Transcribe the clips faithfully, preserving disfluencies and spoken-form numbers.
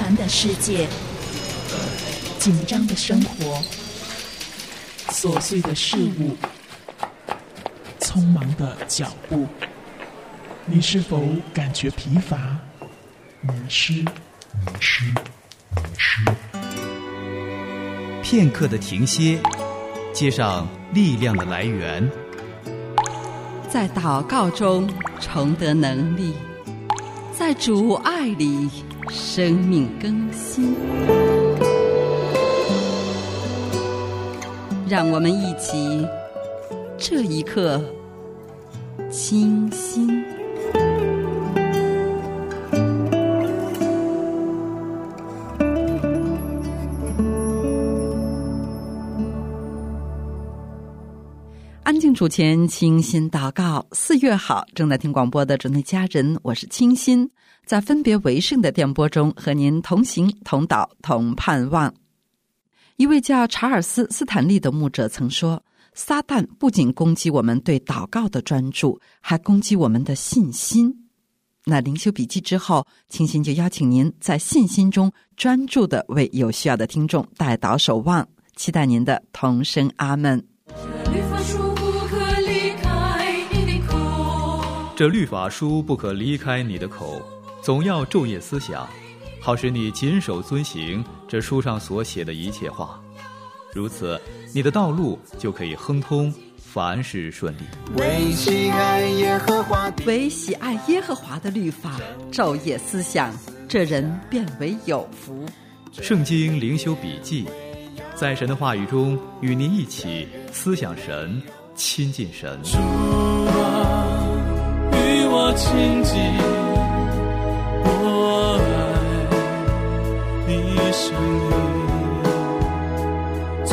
繁的世界，紧张的生活，琐碎的事物，匆忙的脚步，你是否感觉疲乏、迷失？迷失，迷失。 片刻的停歇，接上力量的来源， 在祷告中重得能力，在主爱里生命更新。让我们一起这一刻清心。安静主前，清心祷告。四月好，正在听广播的主内家人，我是清心，在分别为圣的电波中和您同行同祷同盼望。一位叫查尔斯·斯坦利的牧者曾说，撒旦不仅攻击我们对祷告的专注，还攻击我们的信心。那灵修笔记之后，清心就邀请您在信心中专注地为有需要的听众代祷守望，期待您的同声阿们。 这律法书不可离开你的口，总要昼夜思想，好使你谨守遵行这书上所写的一切话。如此，你的道路就可以亨通，凡事顺利。 为喜爱耶和华， 为喜爱耶和华的律法，昼夜思想，这人便为有福。 圣经灵修笔记，在神的话语中与您一起思想神，亲近神。 主啊，与我亲近，我爱你生命，做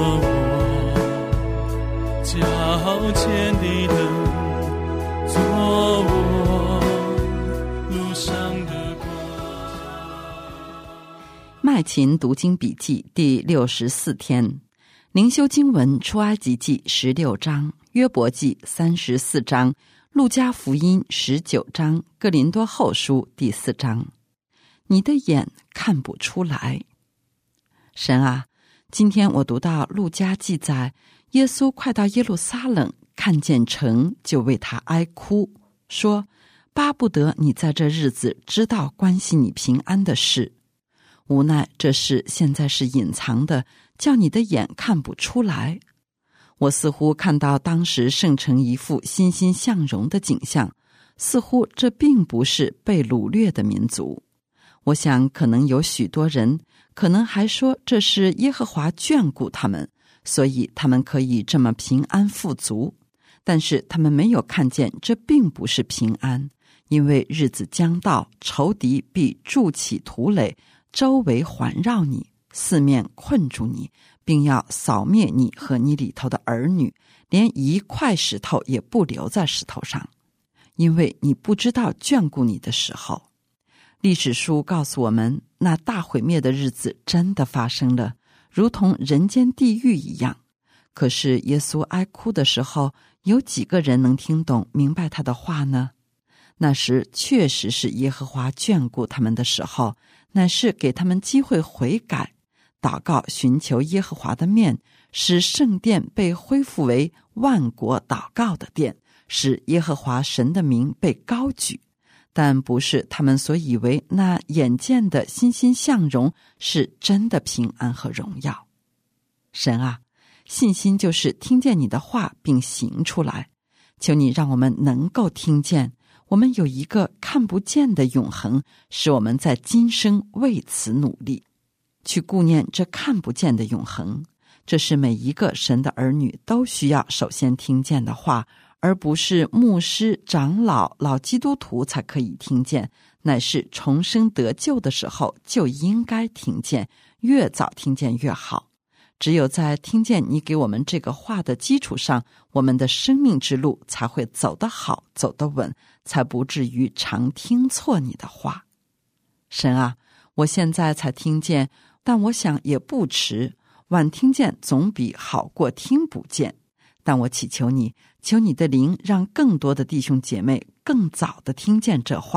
我脚前的灯，做我路上的光。 麦琴读经笔记第六十四天，灵修经文出埃及记十六章，约伯记三十四章，路加福音十九章，哥林多后书第四章。你的眼看不出来。神啊，今天我读到路加记载，耶稣快到耶路撒冷，看见城就为他哀哭，说巴不得你在这日子知道关系你平安的事。无奈这事现在是隐藏的，叫你的眼看不出来。我似乎看到当时圣城一副欣欣向荣的景象，似乎这并不是被掳掠的民族。我想可能有许多人可能还说这是耶和华眷顾他们，所以他们可以这么平安富足，但是他们没有看见这并不是平安，因为日子将到，仇敌必筑起土垒，周围环绕你，四面困住你，并要扫灭你和你里头的儿女，连一块石头也不留在石头上，因为你不知道眷顾你的时候。历史书告诉我们，那大毁灭的日子真的发生了，如同人间地狱一样。可是耶稣哀哭的时候，有几个人能听懂明白他的话呢？那时确实是耶和华眷顾他们的时候，乃是给他们机会悔改，祷告寻求耶和华的面，使圣殿被恢复为万国祷告的殿，使耶和华神的名被高举。但不是他们所以为那眼见的欣欣向荣是真的平安和荣耀。神啊，信心就是听见你的话并行出来，求你让我们能够听见，我们有一个看不见的永恒，使我们在今生为此努力，去顾念这看不见的永恒。这是每一个神的儿女都需要首先听见的话，而不是牧师、长老、老基督徒才可以听见，乃是重生得救的时候就应该听见，越早听见越好。只有在听见你给我们这个话的基础上，我们的生命之路才会走得好，走得稳，才不至于常听错你的话。神啊，我现在才听见，但我想也不迟，晚听见总比好过听不见。但我祈求你，求你的灵让更多的弟兄姐妹更早的听见这话，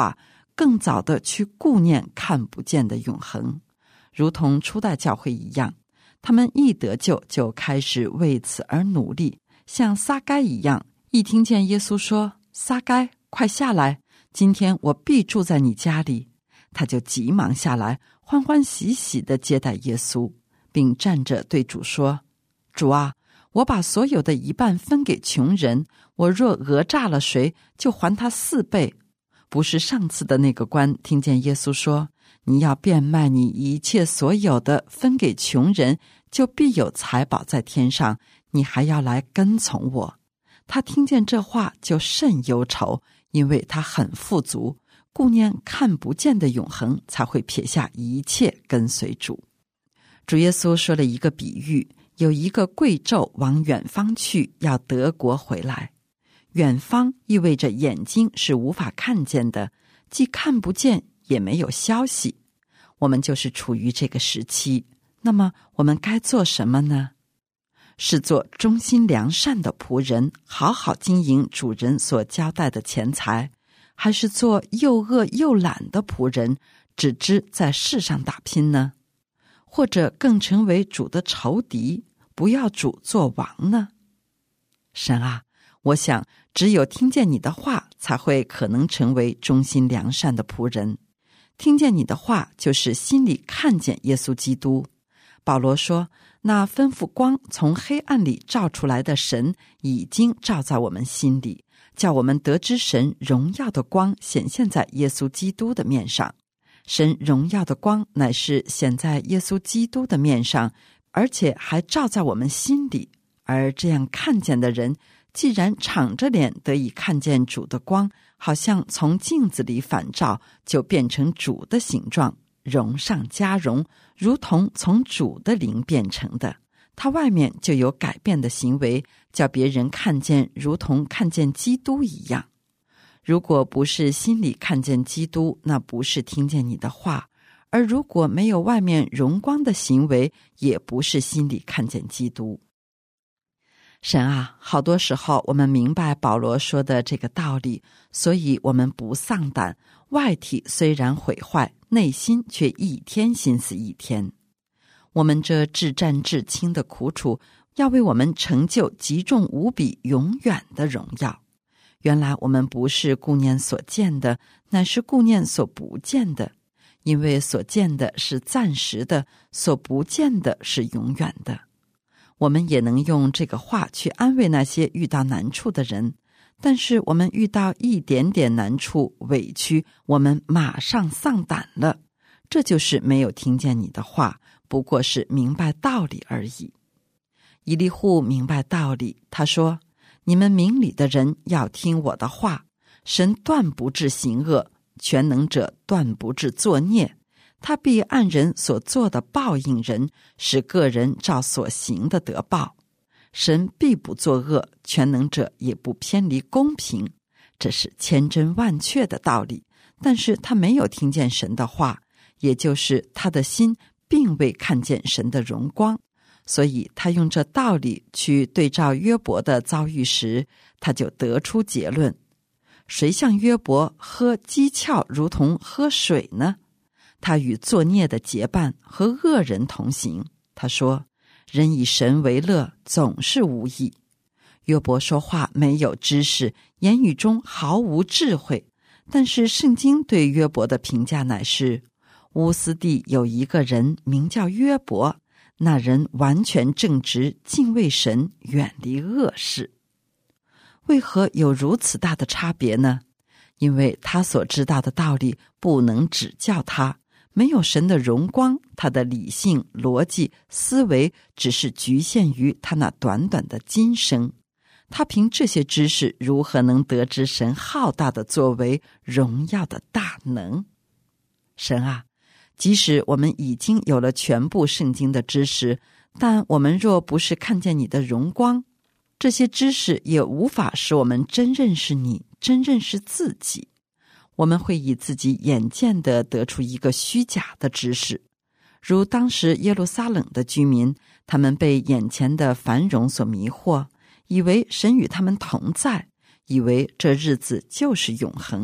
更早的去顾念看不见的永恒，如同初代教会一样，他们一得救就开始为此而努力，像撒该一样，一听见耶稣说撒该快下来，今天我必住在你家里，他就急忙下来，欢欢喜喜地接待耶稣，并站着对主说，主啊，我把所有的一半分给穷人，我若讹诈了谁，就还他四倍。不是上次的那个官听见耶稣说，你要变卖你一切所有的分给穷人，就必有财宝在天上，你还要来跟从我。他听见这话就甚忧愁，因为他很富足，顾念看不见的永恒，才会撇下一切跟随主。主耶稣说了一个比喻，有一个贵胄往远方去，要得国回来。远方意味着眼睛是无法看见的，既看不见也没有消息。我们就是处于这个时期，那么我们该做什么呢？是做忠心良善的仆人，好好经营主人所交代的钱财，还是做又饿又懒的仆人，只知在世上打拼呢？或者更成为主的仇敌，不要主做王呢？神啊，我想只有听见你的话，才会可能成为忠心良善的仆人。听见你的话，就是心里看见耶稣基督。保罗说，那吩咐光从黑暗里照出来的神，已经照在我们心里，叫我们得知神荣耀的光显现在耶稣基督的面上。神荣耀的光乃是显在耶稣基督的面上，而且还照在我们心里。而这样看见的人，既然敞着脸得以看见主的光，好像从镜子里反照，就变成主的形状，荣上加荣，如同从主的灵变成的。他外面就有改变的行为，叫别人看见如同看见基督一样。如果不是心里看见基督，那不是听见你的话；而如果没有外面荣光的行为，也不是心里看见基督。神啊，好多时候我们明白保罗说的这个道理，所以我们不丧胆，外体虽然毁坏，内心却一天心思一天。我们这至战至轻的苦楚，要为我们成就极重无比永远的荣耀。原来我们不是顾念所见的，乃是顾念所不见的，因为所见的是暂时的，所不见的是永远的。我们也能用这个话去安慰那些遇到难处的人，但是我们遇到一点点难处委屈，我们马上丧胆了，这就是没有听见你的话，不过是明白道理而已。以利户明白道理，他说，你们明理的人要听我的话，神断不致行恶，全能者断不致作孽，他必按人所做的报应人，使个人照所行的得报。神必不作恶，全能者也不偏离公平，这是千真万确的道理。但是他没有听见神的话，也就是他的心并未看见神的荣光，所以他用这道理去对照约伯的遭遇时，他就得出结论：谁像约伯喝讥诮如同喝水呢？他与作孽的结伴，和恶人同行。他说，人以神为乐，总是无益。约伯说话没有知识，言语中毫无智慧，但是圣经对约伯的评价乃是，乌斯地有一个人名叫约伯，那人完全正直，敬畏神，远离恶事。为何有如此大的差别呢？因为他所知道的道理不能指教他，没有神的荣光，他的理性、逻辑、思维只是局限于他那短短的今生。他凭这些知识如何能得知神浩大的作为、荣耀的大能？神啊，即使我们已经有了全部圣经的知识，但我们若不是看见你的荣光，这些知识也无法使我们真认识你，真认识自己。我们会以自己眼见的得出一个虚假的知识，如当时耶路撒冷的居民，他们被眼前的繁荣所迷惑，以为神与他们同在，以为这日子就是永恒，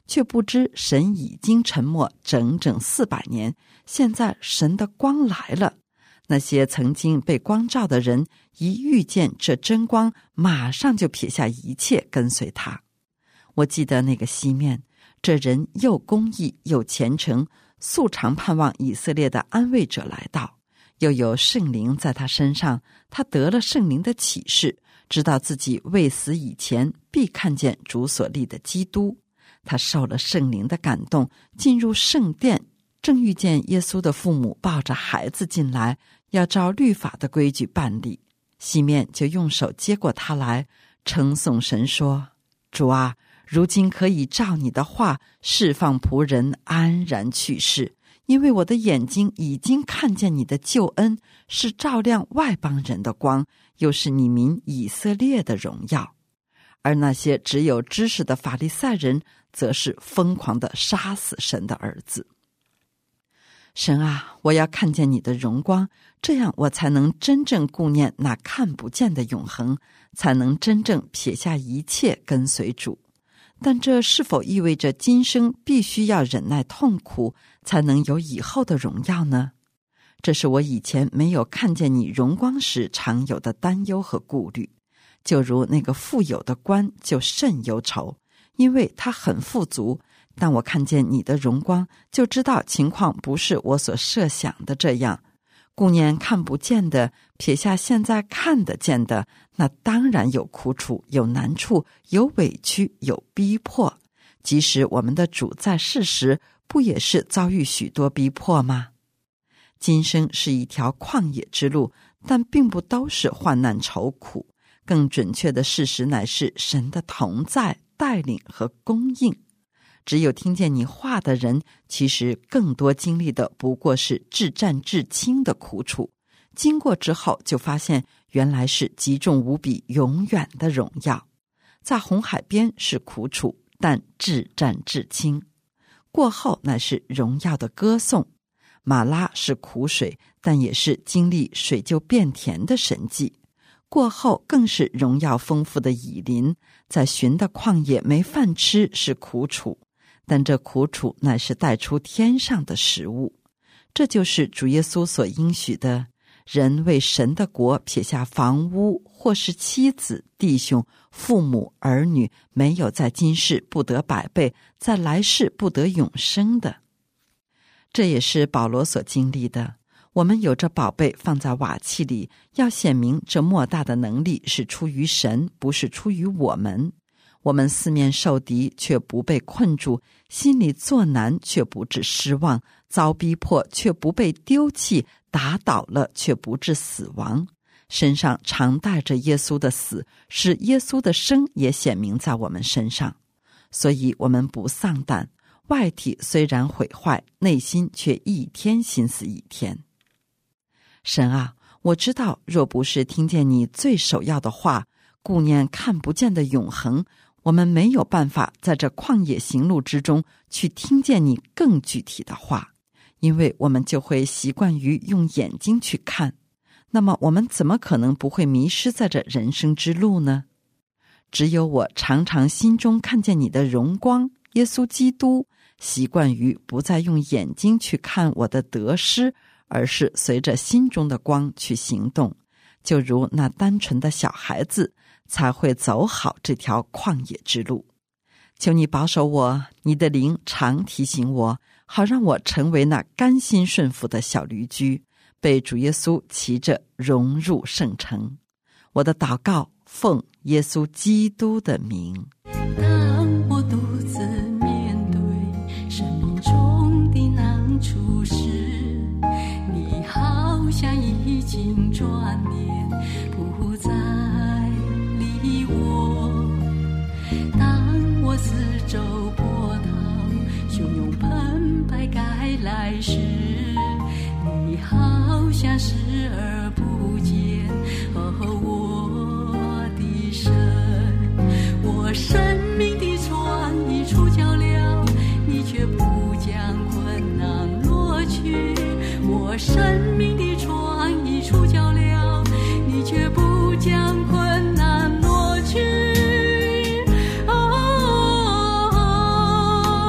却不知神已经沉默整整四百年，现在神的光来了。那些曾经被光照的人，一遇见这真光，马上就撇下一切跟随他。我记得那个西面，这人又公义又虔诚，素常盼望以色列的安慰者来到，又有圣灵在他身上，他得了圣灵的启示，知道自己未死以前必看见主所立的基督。他受了圣灵的感动，进入圣殿，正遇见耶稣的父母抱着孩子进来，要照律法的规矩办理。西面就用手接过他来，称颂神说：主啊，如今可以照你的话释放仆人安然去世，因为我的眼睛已经看见你的救恩，是照亮外邦人的光，又是你民以色列的荣耀。而那些只有知识的法利赛人，则是疯狂地杀死神的儿子。神啊，我要看见你的荣光，这样我才能真正顾念那看不见的永恒，才能真正撇下一切跟随主。但这是否意味着今生必须要忍耐痛苦，才能有以后的荣耀呢？这是我以前没有看见你荣光时常有的担忧和顾虑。就如那个富有的官就甚忧愁，因为他很富足，但我看见你的荣光，就知道情况不是我所设想的这样。顾念看不见的，撇下现在看得见的，那当然有苦楚，有难处，有委屈，有逼迫。即使我们的主在世时，不也是遭遇许多逼迫吗？今生是一条旷野之路，但并不都是患难愁苦。更准确的事实乃是神的同在、带领和供应。只有听见你话的人，其实更多经历的不过是至战至轻的苦楚，经过之后就发现原来是极重无比永远的荣耀。在红海边是苦楚，但至战至轻，过后乃是荣耀的歌颂。马拉是苦水，但也是经历水就变甜的神迹。过后更是荣耀丰富的以琳，在寻的旷野没饭吃是苦楚，但这苦楚乃是带出天上的食物。这就是主耶稣所应许的，人为神的国撇下房屋，或是妻子、弟兄、父母、儿女，没有在今世不得百倍，在来世不得永生的。这也是保罗所经历的。我们有着宝贝放在瓦器里，要显明这莫大的能力是出于神，不是出于我们。我们四面受敌，却不被困住；心里作难，却不致失望；遭逼迫，却不被丢弃；打倒了，却不致死亡。身上常带着耶稣的死，使耶稣的生也显明在我们身上。所以我们不丧胆，外体虽然毁坏，内心却一天心思一天。神啊，我知道若不是听见你最首要的话，顾念看不见的永恒，我们没有办法在这旷野行路之中去听见你更具体的话，因为我们就会习惯于用眼睛去看。那么我们怎么可能不会迷失在这人生之路呢？只有我常常心中看见你的荣光，耶稣基督，习惯于不再用眼睛去看我的得失，而是随着心中的光去行动，就如那单纯的小孩子，才会走好这条旷野之路。求你保守我，你的灵常提醒我，好让我成为那甘心顺服的小驴驹，被主耶稣骑着融入圣城。我的祷告奉耶稣基督的名。 当我独自面对生命中的难处时，你好像已经转念不再理我。当我四周波涛汹涌澎湃该来时，你好像视而不见。哦，我的神，我生命的船已触礁了，你却不将困难挪去。我生命的船已触礁了，你却不将困难挪去。哦，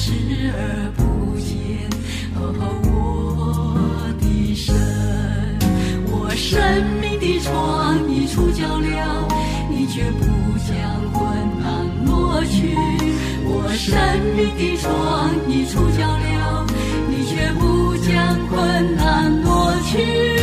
视而不见。哦，我的神，我生命的窗你触角了，你却不将困难挪去。我生命的窗你触角了，你却不将困难挪去。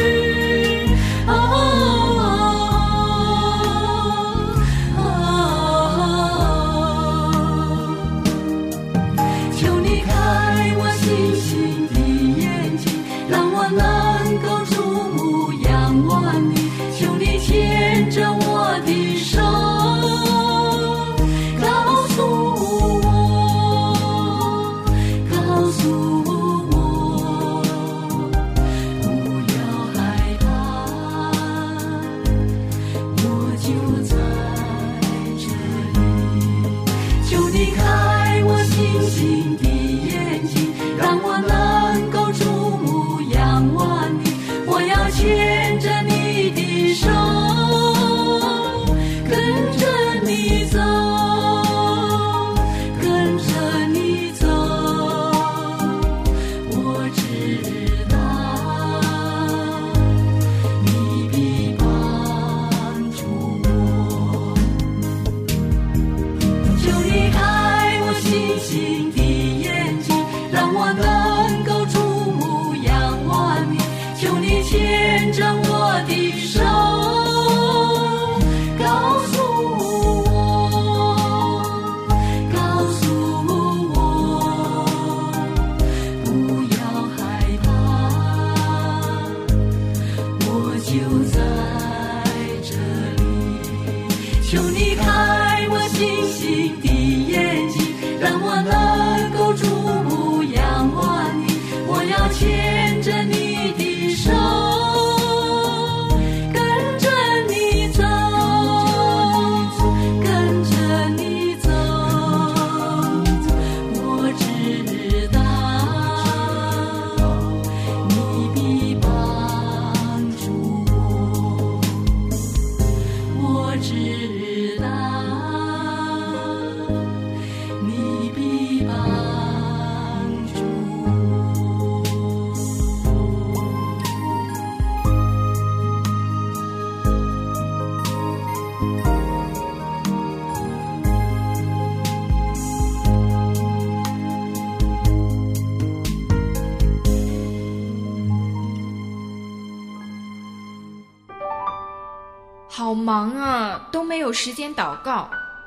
好忙啊，都没有时间祷告。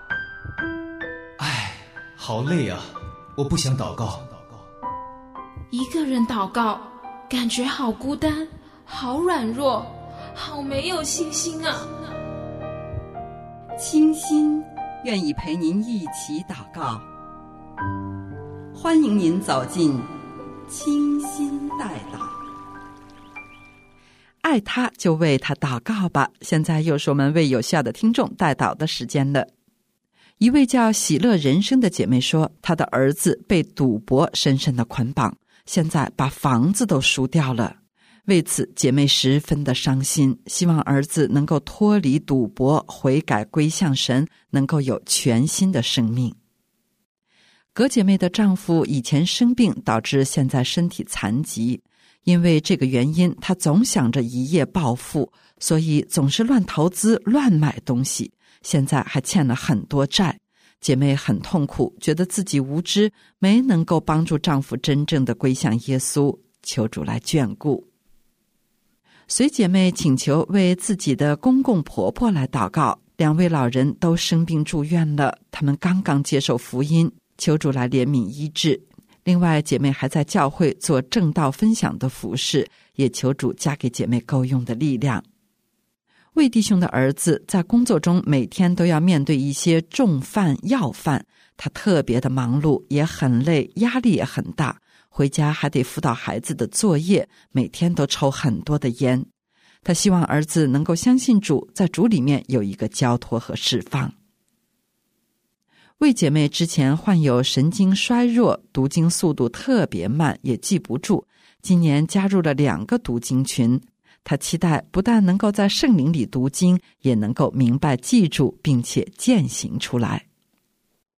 唉，好累啊，我不想祷告。 一个人祷告，感觉好孤单，好软弱，好没有信心啊。 清心愿意陪您一起祷告，欢迎您走进清心代祷。爱他就为他祷告吧。现在又是我们为有需要的听众代祷的时间了。一位叫喜乐人生的姐妹说，她的儿子被赌博深深的捆绑，现在把房子都输掉了。为此姐妹十分的伤心，希望儿子能够脱离赌博，悔改归向神，能够有全新的生命。葛姐妹的丈夫以前生病，导致现在身体残疾，因为这个原因，他总想着一夜暴富，所以总是乱投资、乱买东西，现在还欠了很多债。姐妹很痛苦，觉得自己无知，没能够帮助丈夫真正的归向耶稣，求主来眷顾。随姐妹请求为自己的公公婆婆来祷告，两位老人都生病住院了，他们刚刚接受福音，求主来怜悯医治。另外姐妹还在教会做正道分享的服事，也求主加给姐妹够用的力量。魏弟兄的儿子在工作中每天都要面对一些重犯要犯，他特别的忙碌，也很累，压力也很大，回家还得辅导孩子的作业，每天都抽很多的烟。他希望儿子能够相信主，在主里面有一个交托和释放。魏姐妹之前患有神经衰弱，读经速度特别慢，也记不住，今年加入了两个读经群。她期待不但能够在圣灵里读经，也能够明白记住并且践行出来。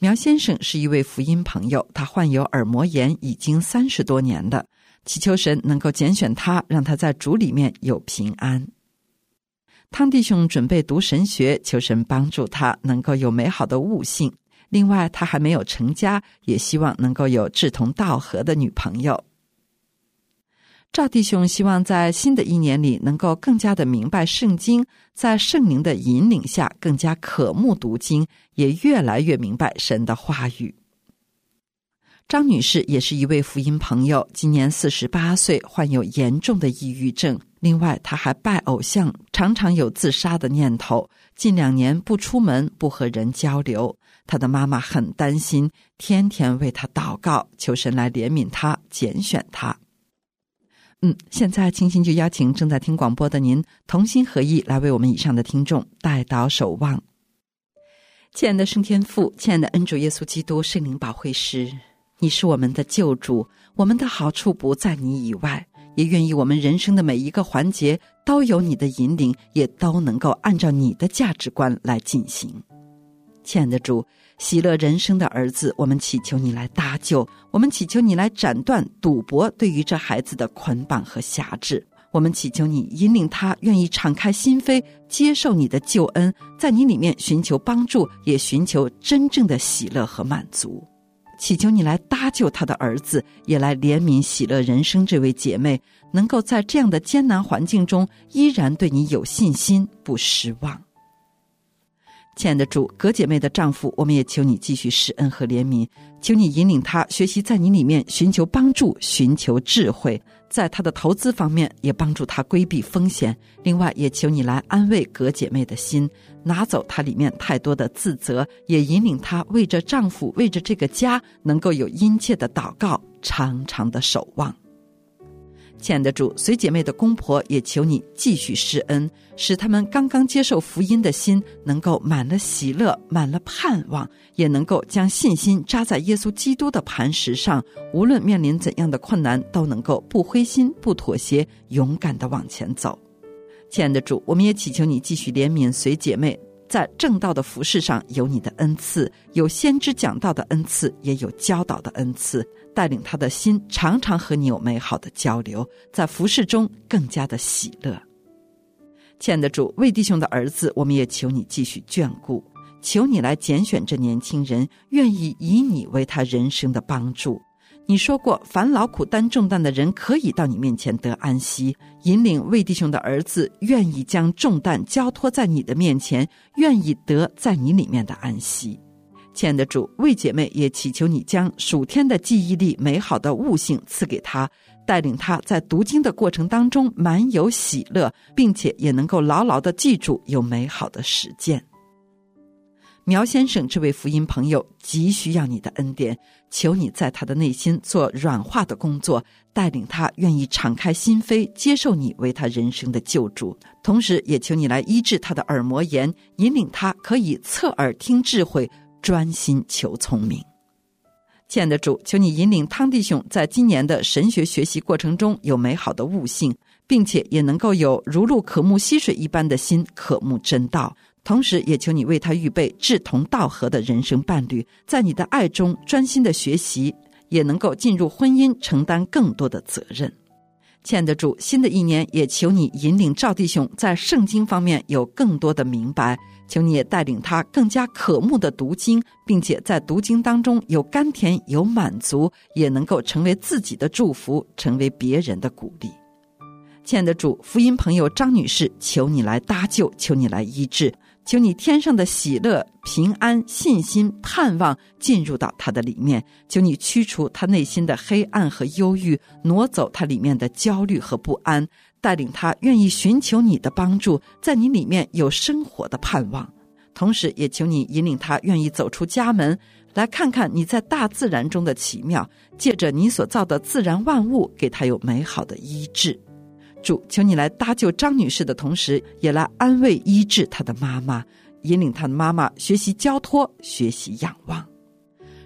苗先生是一位福音朋友，他患有耳膜炎已经三十多年了，祈求神能够拣选他，让他在主里面有平安。汤弟兄准备读神学，求神帮助他能够有美好的悟性。另外他还没有成家，也希望能够有志同道合的女朋友。赵弟兄希望在新的一年里能够更加的明白圣经，在圣灵的引领下更加渴慕读经，也越来越明白神的话语。张女士也是一位福音朋友，今年四十八岁，患有严重的抑郁症。另外她还拜偶像，常常有自杀的念头，近两年不出门，不和人交流。她的妈妈很担心，天天为她祷告，求神来怜悯她，拣选她。嗯，现在清心就邀请正在听广播的您同心合意来为我们以上的听众代祷守望。亲爱的圣天父，亲爱的恩主耶稣基督圣灵保惠师，你是我们的救主，我们的好处不在你以外，也愿意我们人生的每一个环节都有你的引领，也都能够按照你的价值观来进行。亲爱的主，喜乐人生的儿子，我们祈求你来搭救，我们祈求你来斩断赌博对于这孩子的捆绑和辖制，我们祈求你引领他愿意敞开心扉，接受你的救恩，在你里面寻求帮助，也寻求真正的喜乐和满足。祈求你来搭救他的儿子，也来怜悯喜乐人生这位姐妹，能够在这样的艰难环境中依然对你有信心，不失望。亲爱的主，葛姐妹的丈夫，我们也求你继续施恩和怜悯，求你引领他学习在你里面寻求帮助，寻求智慧，在他的投资方面也帮助他规避风险。另外也求你来安慰葛姐妹的心，拿走她里面太多的自责，也引领她为着丈夫，为着这个家能够有殷切的祷告，长长的守望。亲爱的主，随姐妹的公婆也求你继续施恩，使他们刚刚接受福音的心能够满了喜乐，满了盼望，也能够将信心扎在耶稣基督的磐石上，无论面临怎样的困难，都能够不灰心，不妥协，勇敢地往前走。亲爱的主，我们也祈求你继续怜悯随姐妹，在正道的服事上有你的恩赐，有先知讲道的恩赐，也有教导的恩赐，带领他的心常常和你有美好的交流，在服事中更加的喜乐。亲爱的主，为弟兄的儿子，我们也求你继续眷顾，求你来拣选这年轻人，愿意以你为他人生的帮助。你说过，凡劳苦担重担的人可以到你面前得安息，引领为弟兄的儿子愿意将重担交托在你的面前，愿意得在你里面的安息。亲爱的主，为姐妹也祈求你将属天的记忆力、美好的悟性赐给她，带领她在读经的过程当中满有喜乐，并且也能够牢牢地记住有美好的实践。苗先生这位福音朋友急需要你的恩典，求你在他的内心做软化的工作，带领他愿意敞开心扉，接受你为他人生的救主。同时也求你来医治他的耳膜炎，引领他可以侧耳听智慧，专心求聪明。亲爱的主，求你引领汤弟兄在今年的神学学习过程中有美好的悟性，并且也能够有如鹿渴慕溪水一般的心，渴慕真道。同时也求你为他预备志同道合的人生伴侣，在你的爱中专心的学习，也能够进入婚姻，承担更多的责任。亲爱的主，新的一年也求你引领赵弟兄在圣经方面有更多的明白，求你也带领他更加渴慕的读经，并且在读经当中有甘甜，有满足，也能够成为自己的祝福，成为别人的鼓励。亲爱的主，福音朋友张女士，求你来搭救，求你来医治，求你天上的喜乐、平安、信心、盼望进入到他的里面，求你驱除他内心的黑暗和忧郁，挪走他里面的焦虑和不安，带领他愿意寻求你的帮助，在你里面有生活的盼望。同时也求你引领他愿意走出家门，来看看你在大自然中的奇妙，借着你所造的自然万物，给他有美好的医治。主，求你来搭救张女士的同时，也来安慰医治她的妈妈，引领她的妈妈学习交托，学习仰望。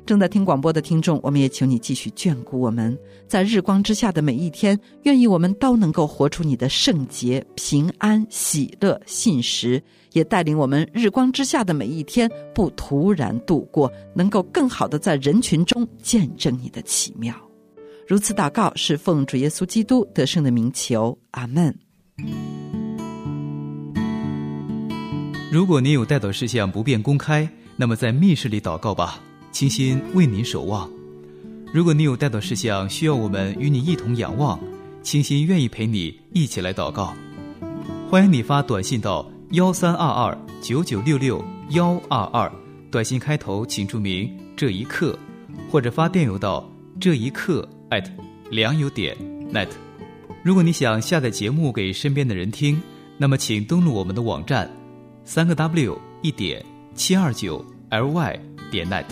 正在听广播的听众，我们也求你继续眷顾我们，在日光之下的每一天，愿意我们都能够活出你的圣洁、平安、喜乐、信实，也带领我们日光之下的每一天不突然度过，能够更好的在人群中见证你的奇妙。如此祷告是奉主耶稣基督得胜的名求，阿们。 如果您有代祷事项不便公开，那么在密室里祷告吧，倾心为您守望。如果你有代祷事项需要我们与你一同仰望，倾心愿意陪你一起来祷告。欢迎你发短信到幺三二二九九六六幺二二，短信开头请注明这一刻，或者发电邮到这一刻 at 良友点 net。 如果你想下载节目给身边的人听，那么请登录我们的网站三个 W 一点七二九 L Y 点 net。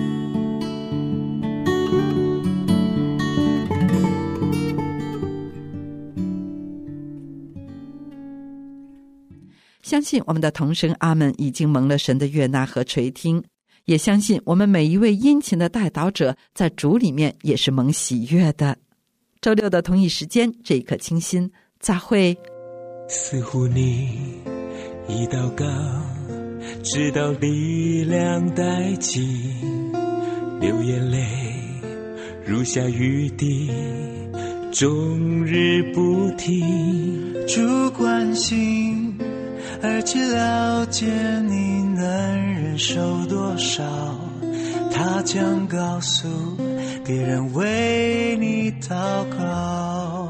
相信我们的童声阿们已经蒙了神的悦纳和垂听，也相信我们每一位殷勤的代祷者在主里面也是蒙喜悦的。周六的同一时间，这一刻清心，再会。 似乎你一祷告，直到力量殆尽，流眼泪如下雨滴，终日不停。 主关心而且了解你能忍受多少，他将告诉别人为你祷告。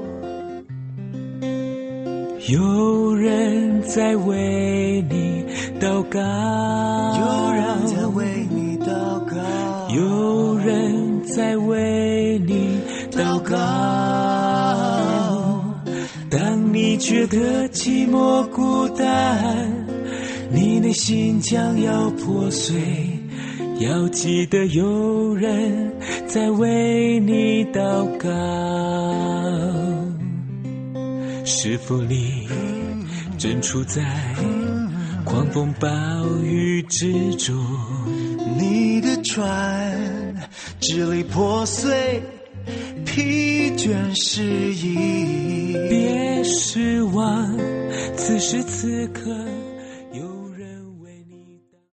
有人在为你祷告， 有人在为你祷告， 有人在为你祷告。当你觉得寂寞孤单，你内心将要破碎，要记得有人在为你祷告。是否你正处在狂风暴雨之中？ 你的船支离破碎，疲倦失意， 别失望，此时此刻